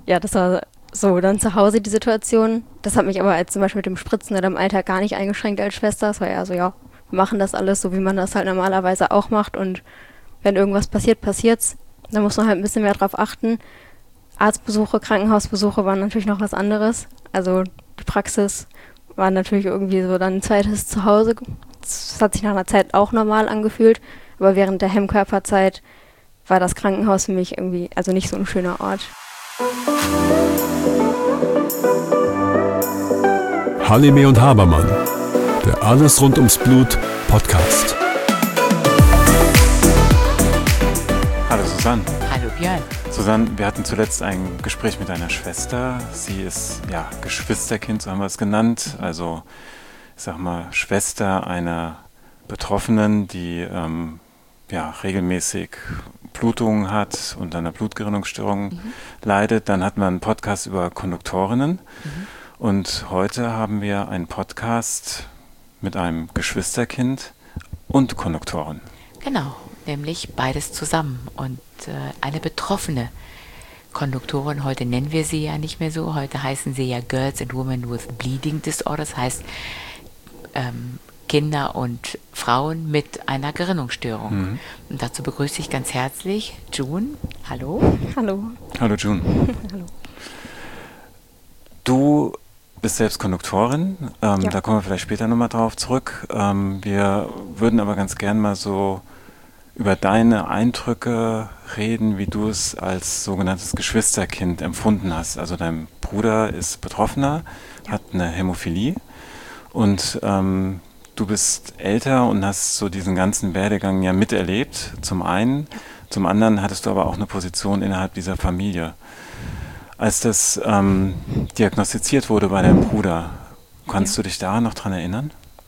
Ja, das war so dann zu Hause die Situation. Das hat mich aber als zum Beispiel mit dem Spritzen oder im Alltag gar nicht eingeschränkt als Schwester. Es war ja so, ja, wir machen das alles so, wie man das halt normalerweise auch macht. Und wenn irgendwas passiert, passiert's. Da muss man halt ein bisschen mehr drauf achten. Arztbesuche, Krankenhausbesuche waren natürlich noch was anderes. Also die Praxis war natürlich irgendwie so dann ein zweites Zuhause. Das hat sich nach einer Zeit auch normal angefühlt. Aber während der Hemmkörperzeit war das Krankenhaus für mich irgendwie also nicht so ein schöner Ort. Halime und Habermann, der Alles rund ums Blut Podcast. Hallo Susanne. Hallo Björn. Susanne, wir hatten zuletzt ein Gespräch mit deiner Schwester. Sie ist ja Geschwisterkind, so haben wir es genannt. Also ich sag mal Schwester einer Betroffenen, die regelmäßig Blutungen hat und an einer Blutgerinnungsstörung leidet. Dann hatten wir einen Podcast über Konduktorinnen. Und heute haben wir einen Podcast mit einem Geschwisterkind und Konduktorin. Genau, nämlich beides zusammen. Und eine betroffene Konduktorin, heute nennen wir sie ja nicht mehr so, heute heißen sie ja Girls and Women with Bleeding Disorders, heißt Kinder und Frauen mit einer Gerinnungsstörung. Und dazu begrüße ich ganz herzlich June. Hallo. Hallo. Hallo June. Hallo. Du bist selbst Konduktorin, Ja. Da kommen wir vielleicht später nochmal drauf zurück. Wir würden aber ganz gern mal so über deine Eindrücke reden, wie du es als sogenanntes Geschwisterkind empfunden hast. Also dein Bruder ist Betroffener, hat eine Hämophilie und du bist älter und hast so diesen ganzen Werdegang ja miterlebt, zum einen. Zum anderen hattest du aber auch eine Position innerhalb dieser Familie. Als das diagnostiziert wurde bei deinem Bruder, kannst du dich da noch dran erinnern?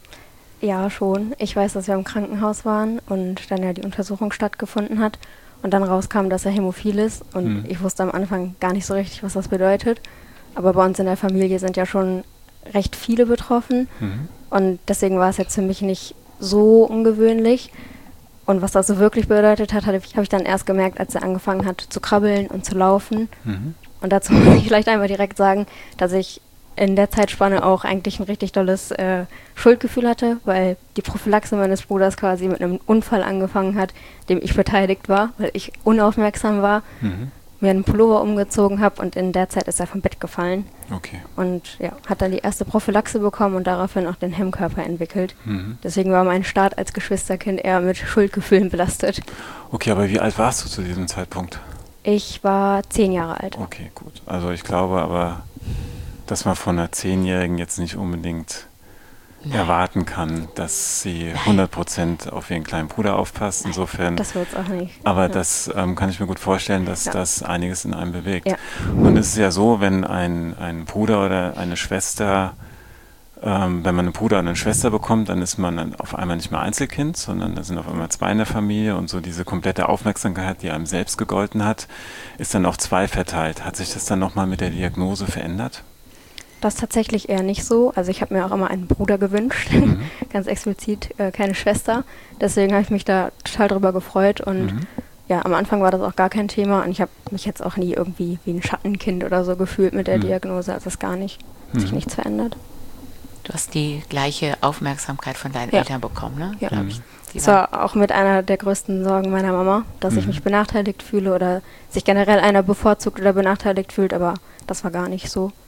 Ja, schon. Ich weiß, dass wir im Krankenhaus waren und dann ja die Untersuchung stattgefunden hat und dann rauskam, dass er hämophil ist und ich wusste am Anfang gar nicht so richtig, was das bedeutet. Aber bei uns in der Familie sind ja schon recht viele betroffen und deswegen war es jetzt für mich nicht so ungewöhnlich. Und was das so wirklich bedeutet hat, habe ich dann erst gemerkt, als er angefangen hat zu krabbeln und zu laufen. Und dazu muss ich vielleicht einmal direkt sagen, dass ich in der Zeitspanne auch eigentlich ein richtig dolles Schuldgefühl hatte, weil die Prophylaxe meines Bruders quasi mit einem Unfall angefangen hat, dem ich beteiligt war, weil ich unaufmerksam war, mir einen Pullover umgezogen habe und in der Zeit ist er vom Bett gefallen. Okay. Und ja, hat dann die erste Prophylaxe bekommen und daraufhin auch den Hemmkörper entwickelt. Deswegen war mein Start als Geschwisterkind eher mit Schuldgefühlen belastet. Okay, aber wie alt warst du zu diesem Zeitpunkt? Ich war 10 Jahre alt. Okay, gut. Also ich glaube aber, dass man von einer 10-Jährigen jetzt nicht unbedingt erwarten kann, dass sie 100% auf ihren kleinen Bruder aufpasst. Insofern. Das wird es auch nicht. Aber das kann ich mir gut vorstellen, dass das einiges in einem bewegt. Ja. Und es ist ja so, wenn ein Bruder oder eine Schwester, wenn man einen Bruder und eine Schwester bekommt, dann ist man dann auf einmal nicht mehr Einzelkind, sondern da sind auf einmal zwei in der Familie und so diese komplette Aufmerksamkeit, die einem selbst gegolten hat, ist dann auf zwei verteilt. Hat sich das dann nochmal mit der Diagnose verändert? Das tatsächlich eher nicht so. Also ich habe mir auch immer einen Bruder gewünscht, ganz explizit keine Schwester. Deswegen habe ich mich da total drüber gefreut und ja, am Anfang war das auch gar kein Thema und ich habe mich jetzt auch nie irgendwie wie ein Schattenkind oder so gefühlt mit der Diagnose. Also das gar nicht, hat sich nichts verändert. Du hast die gleiche Aufmerksamkeit von deinen Eltern bekommen, ne? Ja. Glaub ich. Das war auch mit einer der größten Sorgen meiner Mama, dass ich mich benachteiligt fühle oder sich generell einer bevorzugt oder benachteiligt fühlt, aber das war gar nicht so.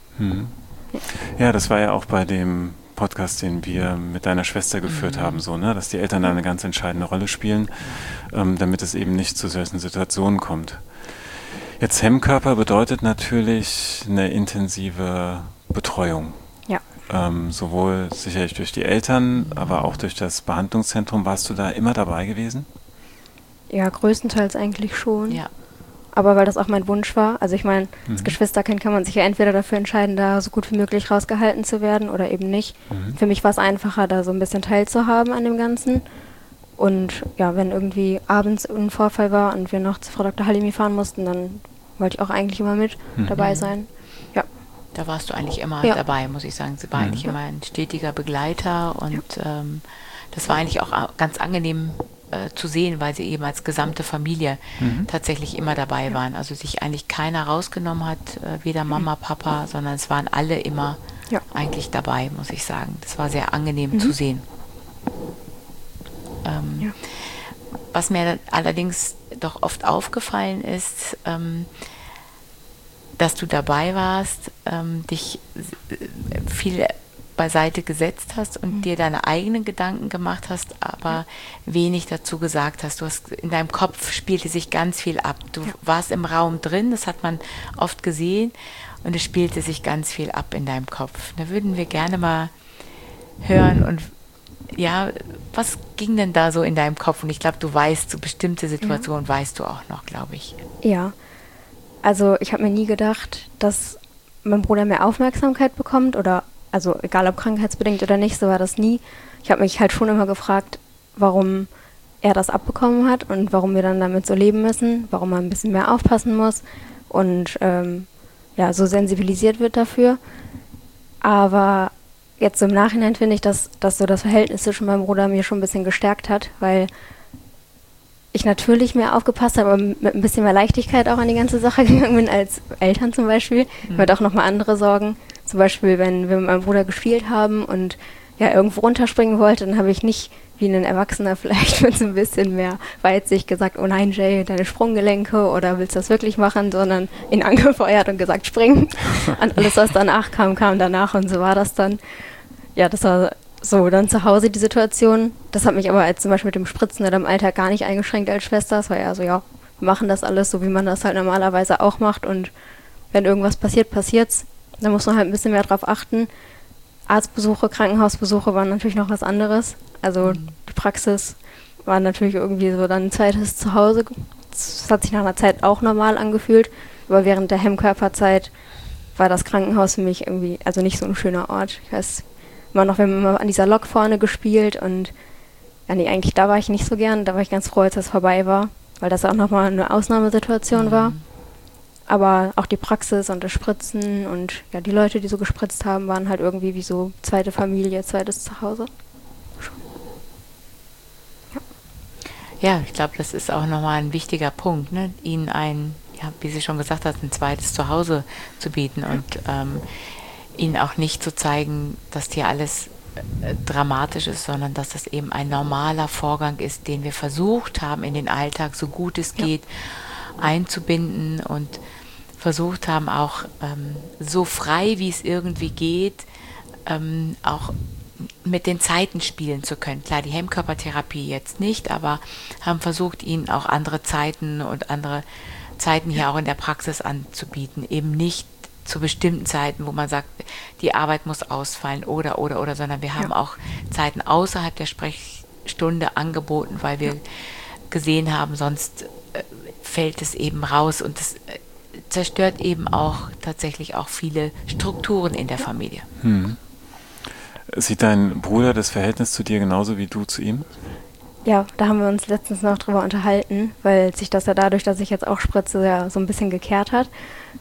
Ja, das war ja auch bei dem Podcast, den wir mit deiner Schwester geführt haben, so, ne? Dass die Eltern da eine ganz entscheidende Rolle spielen, damit es eben nicht zu solchen Situationen kommt. Jetzt Hemmkörper bedeutet natürlich eine intensive Betreuung. Ja. Sowohl sicherlich durch die Eltern, aber auch durch das Behandlungszentrum. Warst du da immer dabei gewesen? Ja, größtenteils eigentlich schon. Ja. Aber weil das auch mein Wunsch war. Also ich meine, als Geschwisterkind kann man sich ja entweder dafür entscheiden, da so gut wie möglich rausgehalten zu werden oder eben nicht. Für mich war es einfacher, da so ein bisschen teilzuhaben an dem Ganzen. Und ja, wenn irgendwie abends ein Vorfall war und wir noch zu Frau Dr. Halimi fahren mussten, dann wollte ich auch eigentlich immer mit dabei sein. Ja. Da warst du eigentlich immer Ja. dabei, muss ich sagen. Sie war eigentlich immer ein stetiger Begleiter und das war eigentlich auch ganz angenehm zu sehen, weil sie eben als gesamte Familie tatsächlich immer dabei waren. Also sich eigentlich keiner rausgenommen hat, weder Mama, Papa, sondern es waren alle immer eigentlich dabei, muss ich sagen. Das war sehr angenehm zu sehen. Was mir allerdings doch oft aufgefallen ist, dass du dabei warst, dich viel beiseite gesetzt hast und dir deine eigenen Gedanken gemacht hast, aber wenig dazu gesagt hast. Du hast in deinem Kopf spielte sich ganz viel ab. Du warst im Raum drin, das hat man oft gesehen, und es spielte sich ganz viel ab in deinem Kopf. Da würden wir gerne mal hören und was ging denn da so in deinem Kopf? Und ich glaube, du weißt, so bestimmte Situationen weißt du auch noch, glaube ich. Ja, also ich habe mir nie gedacht, dass mein Bruder mehr Aufmerksamkeit bekommt oder, also egal ob krankheitsbedingt oder nicht, so war das nie. Ich habe mich halt schon immer gefragt, warum er das abbekommen hat und warum wir dann damit so leben müssen, warum man ein bisschen mehr aufpassen muss und so sensibilisiert wird dafür. Aber jetzt so im Nachhinein finde ich, dass so das Verhältnis zwischen meinem Bruder und mir schon ein bisschen gestärkt hat, weil ich natürlich mehr aufgepasst habe, aber mit ein bisschen mehr Leichtigkeit auch an die ganze Sache gegangen bin als Eltern zum Beispiel. Ich hatte auch nochmal andere Sorgen. Zum Beispiel, wenn wir mit meinem Bruder gespielt haben und irgendwo runterspringen wollte, dann habe ich nicht wie ein Erwachsener vielleicht mit so ein bisschen mehr Weitsicht gesagt, oh nein, Jay, deine Sprunggelenke oder willst du das wirklich machen, sondern ihn angefeuert und gesagt, springen. Und alles, was danach kam danach und so war das dann. Ja, das war so dann zu Hause die Situation. Das hat mich aber als zum Beispiel mit dem Spritzen oder im Alltag gar nicht eingeschränkt als Schwester. Es war ja so, wir machen das alles so, wie man das halt normalerweise auch macht und wenn irgendwas passiert, passiert's. Da muss man halt ein bisschen mehr drauf achten. Arztbesuche, Krankenhausbesuche waren natürlich noch was anderes. Also die Praxis war natürlich irgendwie so dann ein zweites Zuhause. Das hat sich nach einer Zeit auch normal angefühlt. Aber während der Hemmkörperzeit war das Krankenhaus für mich irgendwie, also nicht so ein schöner Ort. Ich weiß immer noch, wir haben immer an dieser Lok vorne gespielt und eigentlich da war ich nicht so gern. Da war ich ganz froh, als das vorbei war, weil das auch nochmal eine Ausnahmesituation war. Aber auch die Praxis und das Spritzen und die Leute, die so gespritzt haben, waren halt irgendwie wie so zweite Familie, zweites Zuhause. Ja, ich glaube, das ist auch nochmal ein wichtiger Punkt, ne? Ihnen wie sie schon gesagt hat, ein zweites Zuhause zu bieten und ihnen auch nicht zu zeigen, dass hier alles dramatisch ist, sondern dass das eben ein normaler Vorgang ist, den wir versucht haben, in den Alltag, so gut es geht, einzubinden und versucht haben, auch so frei, wie es irgendwie geht, auch mit den Zeiten spielen zu können. Klar, die Hemmkörpertherapie jetzt nicht, aber haben versucht, ihnen auch andere Zeiten und andere Zeiten hier auch in der Praxis anzubieten. Eben nicht zu bestimmten Zeiten, wo man sagt, die Arbeit muss ausfallen oder, sondern wir haben auch Zeiten außerhalb der Sprechstunde angeboten, weil wir gesehen haben, sonst fällt es eben raus und es zerstört eben auch tatsächlich auch viele Strukturen in der Familie. Sieht dein Bruder das Verhältnis zu dir genauso wie du zu ihm? Ja, da haben wir uns letztens noch drüber unterhalten, weil sich das ja dadurch, dass ich jetzt auch spritze, ja so ein bisschen gekehrt hat.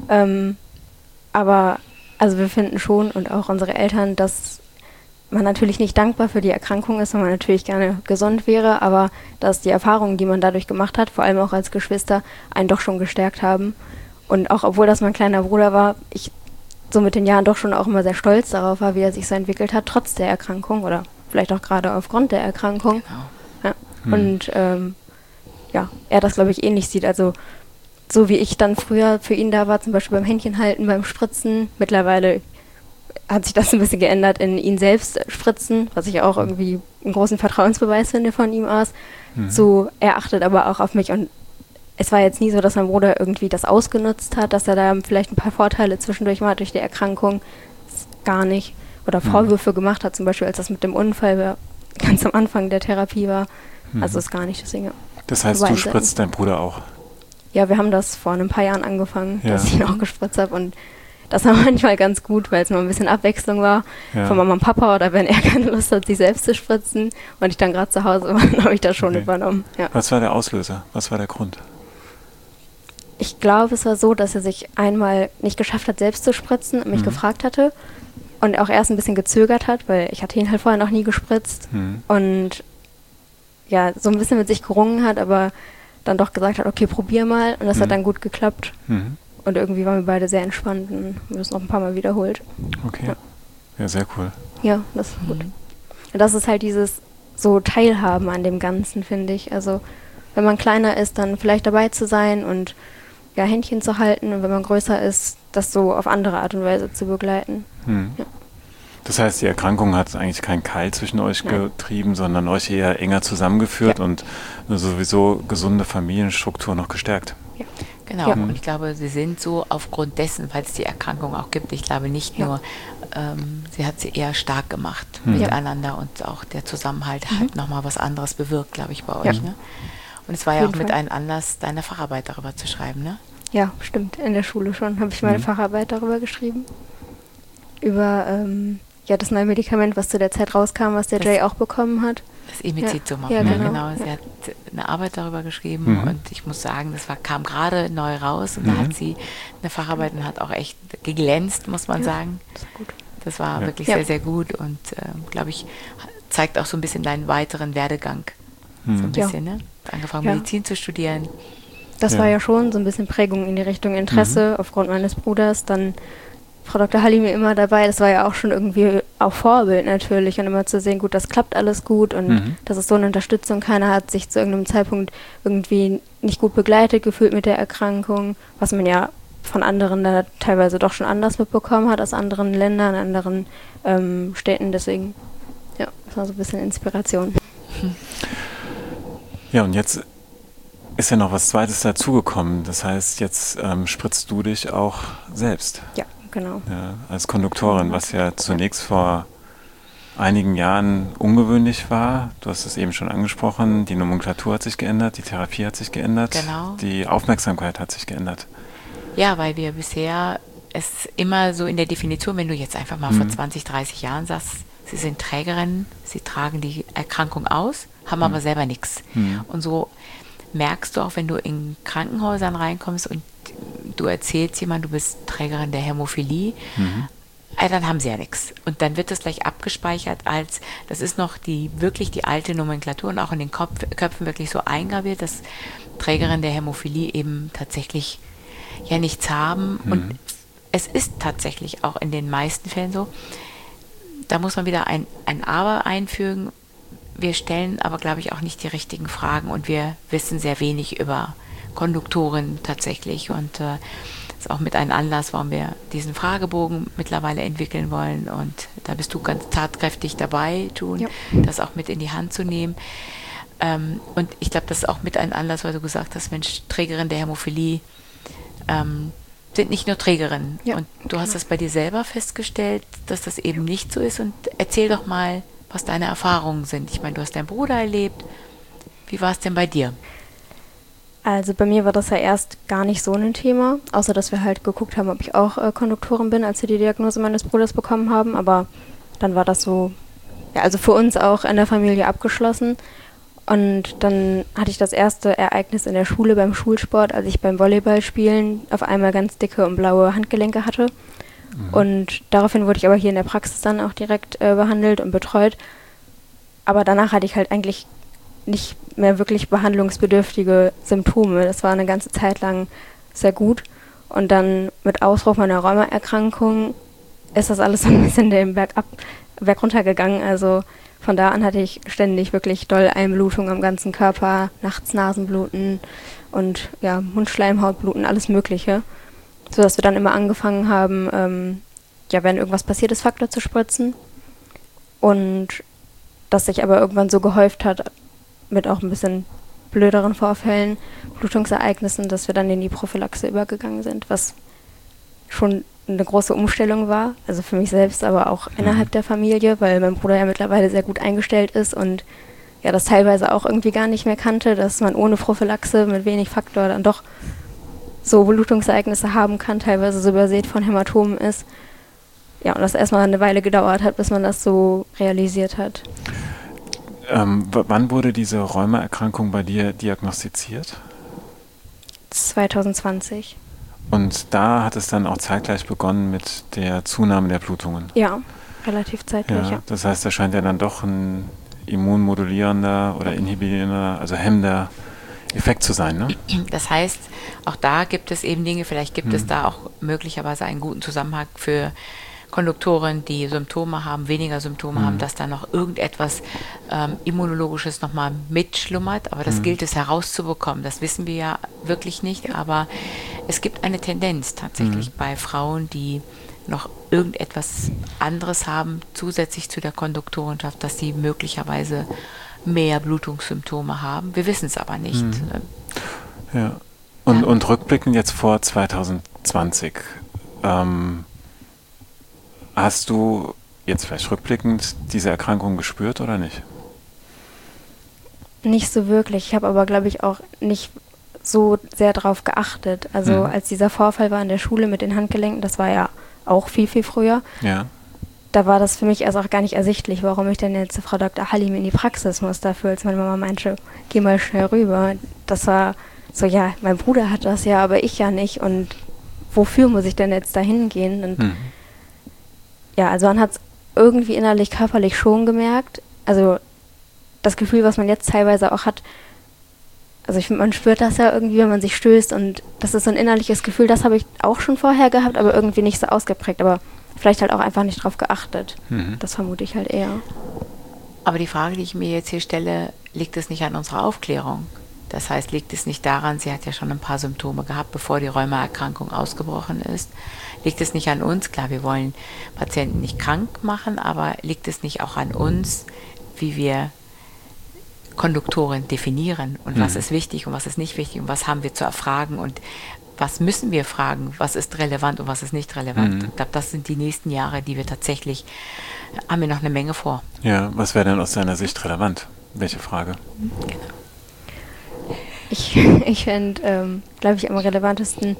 Aber also wir finden schon und auch unsere Eltern, dass man natürlich nicht dankbar für die Erkrankung ist, weil man natürlich gerne gesund wäre, aber dass die Erfahrungen, die man dadurch gemacht hat, vor allem auch als Geschwister, einen doch schon gestärkt haben. Und auch obwohl das mein kleiner Bruder war, ich so mit den Jahren doch schon auch immer sehr stolz darauf war, wie er sich so entwickelt hat, trotz der Erkrankung oder vielleicht auch gerade aufgrund der Erkrankung. Genau. Ja. Und er das, glaube ich, ähnlich sieht. Also so wie ich dann früher für ihn da war, zum Beispiel beim Händchenhalten, beim Spritzen, mittlerweile hat sich das ein bisschen geändert in ihn selbst spritzen, was ich auch irgendwie einen großen Vertrauensbeweis finde von ihm aus. So, er achtet aber auch auf mich und es war jetzt nie so, dass mein Bruder irgendwie das ausgenutzt hat, dass er da vielleicht ein paar Vorteile zwischendurch mal durch die Erkrankung gar nicht oder Vorwürfe gemacht hat, zum Beispiel als das mit dem Unfall ganz am Anfang der Therapie war. Also ist gar nicht, deswegen. Das heißt, du spritzt deinen Bruder auch? Ja, wir haben das vor ein paar Jahren angefangen, dass ich ihn auch gespritzt habe und das war manchmal ganz gut, weil es mal ein bisschen Abwechslung war von Mama und Papa oder wenn er keine Lust hat, sich selbst zu spritzen und ich dann gerade zu Hause war, dann habe ich das schon übernommen. Ja. Was war der Auslöser? Was war der Grund? Ich glaube, es war so, dass er sich einmal nicht geschafft hat, selbst zu spritzen und mich gefragt hatte und auch erst ein bisschen gezögert hat, weil ich hatte ihn halt vorher noch nie gespritzt und ja so ein bisschen mit sich gerungen hat, aber dann doch gesagt hat, okay, probier mal. Und das hat dann gut geklappt. Und irgendwie waren wir beide sehr entspannt und wir haben es noch ein paar Mal wiederholt. Okay. Ja, sehr cool. Ja, das ist gut. Und das ist halt dieses so Teilhaben an dem Ganzen, finde ich. Also wenn man kleiner ist, dann vielleicht dabei zu sein und ja, Händchen zu halten. Und wenn man größer ist, das so auf andere Art und Weise zu begleiten. Ja. Das heißt, die Erkrankung hat eigentlich keinen Keil zwischen euch getrieben, sondern euch eher enger zusammengeführt und eine sowieso gesunde Familienstruktur noch gestärkt. Ja. Genau, und ich glaube, sie sind so aufgrund dessen, weil es die Erkrankung auch gibt, ich glaube nicht nur, sie hat sie eher stark gemacht miteinander und auch der Zusammenhalt hat nochmal was anderes bewirkt, glaube ich, bei euch. Ne? Und es war ja auch mit einem Anlass, deine Facharbeit darüber zu schreiben, ne? Ja, stimmt. In der Schule schon habe ich meine Facharbeit darüber geschrieben. Über das neue Medikament, was zu der Zeit rauskam, was der Jay auch bekommen hat. Das Imizizumab, ja, genau. Sie hat eine Arbeit darüber geschrieben und ich muss sagen, das kam gerade neu raus und da hat sie eine Facharbeit und hat auch echt geglänzt, muss man sagen. Das ist gut. Das war wirklich sehr, sehr gut und glaube ich, zeigt auch so ein bisschen deinen weiteren Werdegang. So ein bisschen, ne? Angefangen Medizin zu studieren. Das war ja schon so ein bisschen Prägung in die Richtung Interesse aufgrund meines Bruders. Dann Frau Dr. Halimi immer dabei. Das war ja auch schon irgendwie auch Vorbild natürlich und immer zu sehen, gut, das klappt alles gut und das ist so eine Unterstützung. Keiner hat sich zu irgendeinem Zeitpunkt irgendwie nicht gut begleitet gefühlt mit der Erkrankung, was man ja von anderen da teilweise doch schon anders mitbekommen hat, aus anderen Ländern, anderen Städten. Deswegen, ja, das war so ein bisschen Inspiration. Ja, und jetzt ist ja noch was Zweites dazugekommen. Das heißt, jetzt spritzt du dich auch selbst. Ja, genau. Ja, als Konduktorin, was ja zunächst vor einigen Jahren ungewöhnlich war. Du hast es eben schon angesprochen, die Nomenklatur hat sich geändert, die Therapie hat sich geändert, die Aufmerksamkeit hat sich geändert. Ja, weil wir bisher es immer so in der Definition, wenn du jetzt einfach mal vor 20, 30 Jahren sagst, sie sind Trägerinnen, sie tragen die Erkrankung aus, haben aber selber nichts. Und so merkst du auch, wenn du in Krankenhäusern reinkommst und du erzählst jemandem, du bist Trägerin der Hämophilie, dann haben sie ja nichts. Und dann wird das gleich abgespeichert als, das ist noch wirklich die alte Nomenklatur und auch in den Köpfen wirklich so eingraviert, dass Trägerin der Hämophilie eben tatsächlich ja nichts haben. Und es ist tatsächlich auch in den meisten Fällen so, da muss man wieder ein Aber einfügen. Wir stellen aber, glaube ich, auch nicht die richtigen Fragen und wir wissen sehr wenig über Konduktoren tatsächlich und das ist auch mit einem Anlass, warum wir diesen Fragebogen mittlerweile entwickeln wollen und da bist du ganz tatkräftig dabei, das auch mit in die Hand zu nehmen. Und ich glaube, das ist auch mit einem Anlass, weil du gesagt hast, Mensch, Trägerin der Hämophilie sind nicht nur Trägerinnen. Und du hast das bei dir selber festgestellt, dass das eben nicht so ist und erzähl doch mal, was deine Erfahrungen sind. Ich meine, du hast deinen Bruder erlebt. Wie war es denn bei dir? Also bei mir war das ja erst gar nicht so ein Thema, außer dass wir halt geguckt haben, ob ich auch Konduktorin bin, als wir die Diagnose meines Bruders bekommen haben. Aber dann war das so, ja, also für uns auch in der Familie abgeschlossen. Und dann hatte ich das erste Ereignis in der Schule beim Schulsport, als ich beim Volleyballspielen auf einmal ganz dicke und blaue Handgelenke hatte. Und daraufhin wurde ich aber hier in der Praxis dann auch direkt behandelt und betreut. Aber danach hatte ich halt eigentlich nicht mehr wirklich behandlungsbedürftige Symptome. Das war eine ganze Zeit lang sehr gut. Und dann mit Ausbruch meiner Rheumaerkrankung ist das alles so ein bisschen den Berg runter gegangen. Also von da an hatte ich ständig wirklich doll Einblutung am ganzen Körper, nachts Nasenbluten und ja, Mundschleimhautbluten, alles Mögliche. Sodass wir dann immer angefangen haben, wenn irgendwas passiert ist, Faktor zu spritzen. Und das sich aber irgendwann so gehäuft hat, mit auch ein bisschen blöderen Vorfällen, Blutungsereignissen, dass wir dann in die Prophylaxe übergegangen sind, was schon eine große Umstellung war, also für mich selbst, aber auch innerhalb der Familie, weil mein Bruder ja mittlerweile sehr gut eingestellt ist und ja das teilweise auch irgendwie gar nicht mehr kannte, dass man ohne Prophylaxe mit wenig Faktor dann doch so Blutungsereignisse haben kann, teilweise so übersät von Hämatomen ist. Ja, und das erstmal eine Weile gedauert hat, bis man das so realisiert hat. Wann wurde diese Rheumaerkrankung bei dir diagnostiziert? 2020. Und da hat es dann auch zeitgleich begonnen mit der Zunahme der Blutungen? Ja, relativ zeitgleich, ja. Das heißt, da scheint ja dann doch ein immunmodulierender oder inhibierender, also hemmender Effekt zu sein, ne? Das heißt, auch da gibt es eben Dinge, vielleicht gibt es da auch möglicherweise einen guten Zusammenhang für Konduktoren, die Symptome haben, weniger Symptome haben, dass da noch irgendetwas Immunologisches nochmal mitschlummert. Aber das gilt es herauszubekommen. Das wissen wir ja wirklich nicht. Aber es gibt eine Tendenz tatsächlich bei Frauen, die noch irgendetwas anderes haben, zusätzlich zu der Konduktorenschaft, dass sie möglicherweise mehr Blutungssymptome haben. Wir wissen es aber nicht. Ja. Und rückblickend jetzt vor 2020, hast du jetzt vielleicht rückblickend diese Erkrankung gespürt oder nicht? Nicht so wirklich. Ich habe aber, glaube ich, auch nicht so sehr drauf geachtet. Also als dieser Vorfall war in der Schule mit den Handgelenken, das war ja auch viel, viel früher. Ja. Da war das für mich erst auch gar nicht ersichtlich, warum ich denn jetzt zu Frau Dr. Halim in die Praxis muss dafür, als meine Mama meinte, geh mal schnell rüber. Das war so, ja, mein Bruder hat das ja, aber ich ja nicht. Und wofür muss ich denn jetzt da hingehen? Und ja, also man hat es irgendwie innerlich, körperlich schon gemerkt. Also das Gefühl, was man jetzt teilweise auch hat, also ich finde, man spürt das ja irgendwie, wenn man sich stößt, und das ist so ein innerliches Gefühl, das habe ich auch schon vorher gehabt, aber irgendwie nicht so ausgeprägt, aber vielleicht halt auch einfach nicht drauf geachtet. Das vermute ich halt eher. Aber die Frage, die ich mir jetzt hier stelle, liegt es nicht an unserer Aufklärung? Das heißt, liegt es nicht daran, sie hat ja schon ein paar Symptome gehabt, bevor die Rheumaerkrankung ausgebrochen ist. Liegt es nicht an uns? Klar, wir wollen Patienten nicht krank machen, aber liegt es nicht auch an uns, wie wir Konduktoren definieren und was ist wichtig und was ist nicht wichtig und was haben wir zu erfragen und was müssen wir fragen, was ist relevant und was ist nicht relevant. Ich glaube, das sind die nächsten Jahre, die wir tatsächlich, haben wir noch eine Menge vor. Ja, was wäre denn aus deiner Sicht relevant? Welche Frage? Genau. Ich fände, glaube ich, am relevantesten,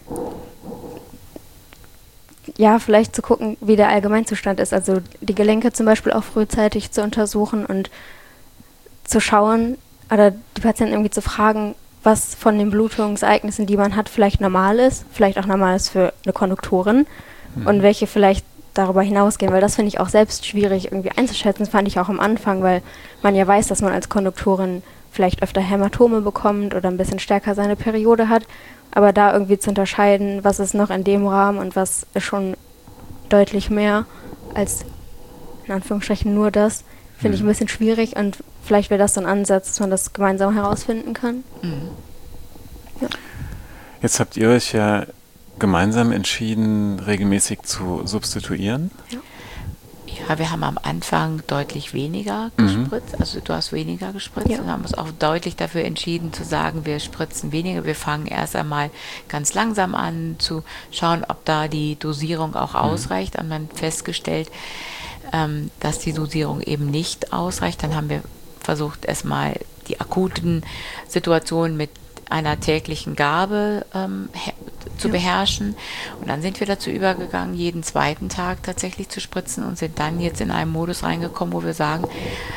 ja, vielleicht zu gucken, wie der Allgemeinzustand ist. Also die Gelenke zum Beispiel auch frühzeitig zu untersuchen und zu schauen, oder die Patienten irgendwie zu fragen, was von den Blutungsereignissen, die man hat, vielleicht normal ist, vielleicht auch normal ist für eine Konduktorin und welche vielleicht darüber hinausgehen, weil das finde ich auch selbst schwierig irgendwie einzuschätzen. Das fand ich auch am Anfang, weil man ja weiß, dass man als Konduktorin vielleicht öfter Hämatome bekommt oder ein bisschen stärker seine Periode hat, aber da irgendwie zu unterscheiden, was ist noch in dem Rahmen und was ist schon deutlich mehr als in Anführungsstrichen nur das, finde ich ein bisschen schwierig, und vielleicht wäre das so ein Ansatz, dass man das gemeinsam herausfinden kann. Ja. Jetzt habt ihr euch ja gemeinsam entschieden, regelmäßig zu substituieren. Ja, wir haben am Anfang deutlich weniger gespritzt, also du hast weniger gespritzt und haben uns auch deutlich dafür entschieden zu sagen, wir spritzen weniger, wir fangen erst einmal ganz langsam an zu schauen, ob da die Dosierung auch ausreicht, und dann festgestellt, dass die Dosierung eben nicht ausreicht. Dann haben wir versucht, erstmal die akuten Situationen mit einer täglichen Gabe zu beherrschen. Und dann sind wir dazu übergegangen, jeden zweiten Tag tatsächlich zu spritzen, und sind dann jetzt in einen Modus reingekommen, wo wir sagen,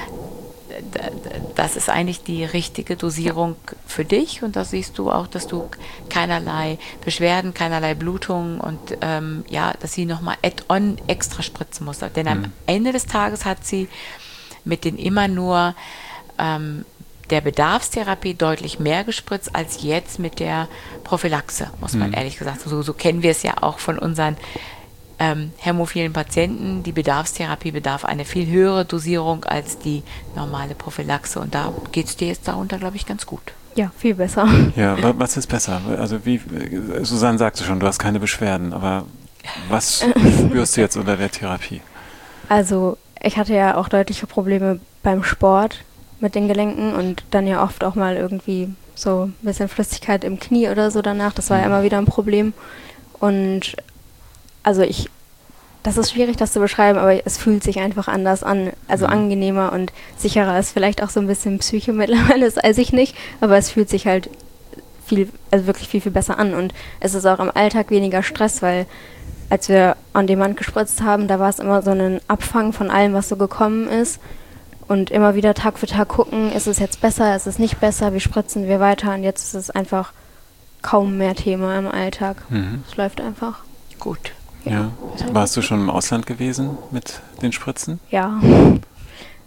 das ist eigentlich die richtige Dosierung für dich, und da siehst du auch, dass du keinerlei Beschwerden, keinerlei Blutungen und dass sie nochmal add-on extra spritzen muss. Denn am Ende des Tages hat sie mit den immer nur der Bedarfstherapie deutlich mehr gespritzt als jetzt mit der Prophylaxe, muss man ehrlich gesagt. So kennen wir es ja auch von unseren hämophilen Patienten. Die Bedarfstherapie bedarf eine viel höhere Dosierung als die normale Prophylaxe, und da geht es dir jetzt darunter, glaube ich, ganz gut. Ja, viel besser. Ja, was ist besser? Also wie Susanne sagte schon, du hast keine Beschwerden, aber was spürst du jetzt unter der Therapie? Also ich hatte ja auch deutliche Probleme beim Sport mit den Gelenken und dann ja oft auch mal irgendwie so ein bisschen Flüssigkeit im Knie oder so danach. Das war ja immer wieder ein Problem. Und also das ist schwierig, das zu beschreiben, aber es fühlt sich einfach anders an. Also angenehmer und sicherer ist vielleicht auch so ein bisschen Psyche mittlerweile, das weiß ich nicht, aber es fühlt sich halt wirklich viel, viel besser an. Und es ist auch im Alltag weniger Stress, weil als wir on demand gespritzt haben, da war es immer so ein Abfang von allem, was so gekommen ist. Und immer wieder Tag für Tag gucken, ist es jetzt besser, ist es nicht besser, wie spritzen wir weiter? Und jetzt ist es einfach kaum mehr Thema im Alltag. Es läuft einfach. Gut. Ja. Warst du schon im Ausland gewesen mit den Spritzen? Ja.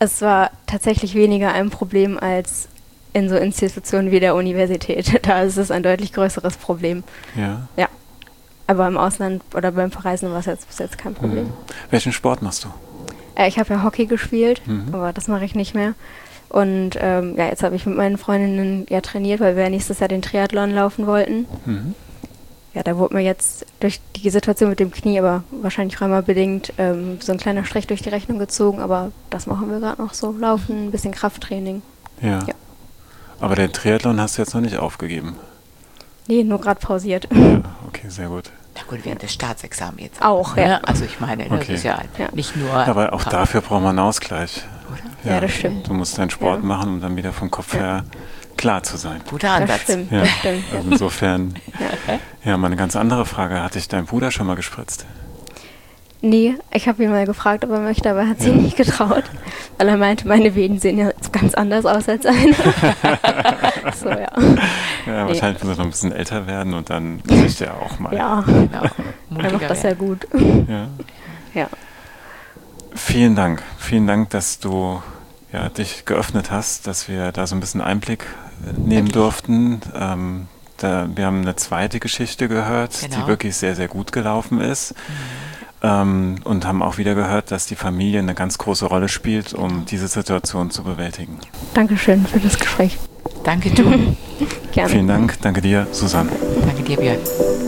Es war tatsächlich weniger ein Problem als in so Institutionen wie der Universität. Da ist es ein deutlich größeres Problem. Ja. Ja. Aber im Ausland oder beim Verreisen war es jetzt bis jetzt kein Problem. Welchen Sport machst du? Ich habe ja Hockey gespielt, aber das mache ich nicht mehr. Und jetzt habe ich mit meinen Freundinnen trainiert, weil wir nächstes Jahr den Triathlon laufen wollten. Ja, da wurde mir jetzt durch die Situation mit dem Knie, aber wahrscheinlich rheumabedingt, so ein kleiner Strich durch die Rechnung gezogen. Aber das machen wir gerade noch so. Laufen, ein bisschen Krafttraining. Ja. Aber den Triathlon hast du jetzt noch nicht aufgegeben? Nee, nur gerade pausiert. Ja, okay, sehr gut. Na gut, während des Staatsexamens jetzt. Auch, ne? ja. Also ich meine, das ist ja nicht nur... Aber auch dafür braucht man einen Ausgleich. Oder? Ja, das stimmt. Du musst deinen Sport machen, um dann wieder vom Kopf her klar zu sein. Guter Ansatz. Das stimmt, Ja. das stimmt. Also insofern, mal eine ganz andere Frage. Hat dich dein Bruder schon mal gespritzt? Nee, ich habe ihn mal gefragt, ob er möchte, aber er hat sich nicht getraut, weil er meinte, meine Venen sehen ja jetzt ganz anders aus als seine. So, ja. Ja, wahrscheinlich muss er noch ein bisschen älter werden und dann möchte er auch mal. Ja, Genau. er macht das ja gut. Ja. Ja. Vielen Dank. Vielen Dank, dass du dich geöffnet hast, dass wir da so ein bisschen Einblick nehmen durften. Wir haben eine zweite Geschichte gehört, die wirklich sehr, sehr gut gelaufen ist. Und haben auch wieder gehört, dass die Familie eine ganz große Rolle spielt, um diese Situation zu bewältigen. Dankeschön für das Gespräch. Danke, du. Gerne. Vielen Dank. Danke dir, Susanne. Danke dir, Björn.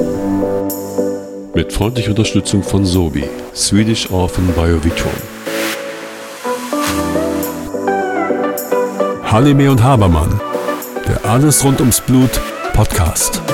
Mit freundlicher Unterstützung von Sobi, Swedish Orphan Biovitrum. Halime und Habermann, der Alles rund ums Blut Podcast.